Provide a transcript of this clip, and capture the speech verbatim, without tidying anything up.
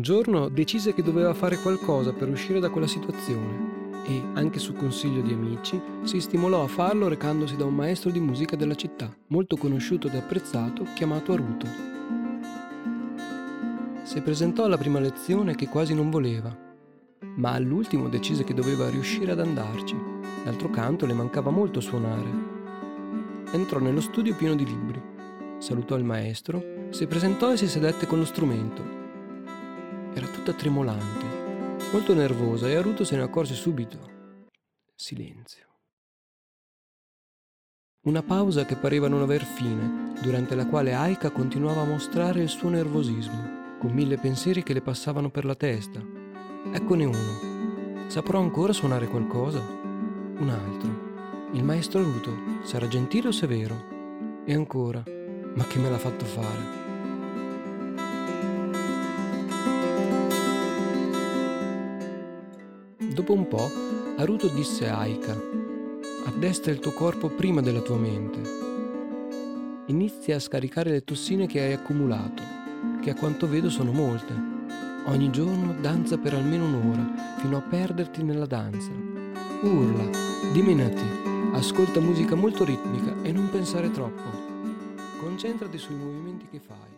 giorno decise che doveva fare qualcosa per uscire da quella situazione e, anche su consiglio di amici, si stimolò a farlo recandosi da un maestro di musica della città, molto conosciuto ed apprezzato, chiamato Haruto. Si presentò alla prima lezione che quasi non voleva, ma all'ultimo decise che doveva riuscire ad andarci. D'altro canto le mancava molto suonare. Entrò nello studio pieno di libri, salutò il maestro, si presentò e si sedette con lo strumento. Era tutta tremolante, molto nervosa, e Haruto se ne accorse subito. Silenzio. Una pausa che pareva non aver fine, durante la quale Aika continuava a mostrare il suo nervosismo, con mille pensieri che le passavano per la testa. Eccone uno. Saprò ancora suonare qualcosa? Un altro. Il maestro Haruto sarà gentile o severo? E ancora, ma che me l'ha fatto fare? Dopo un po', Haruto disse a Aika: addestra il tuo corpo prima della tua mente. Inizia a scaricare le tossine che hai accumulato, che a quanto vedo sono molte. Ogni giorno danza per almeno un'ora, fino a perderti nella danza. Urla, dimenati. Ascolta musica molto ritmica e non pensare troppo. Concentrati sui movimenti che fai.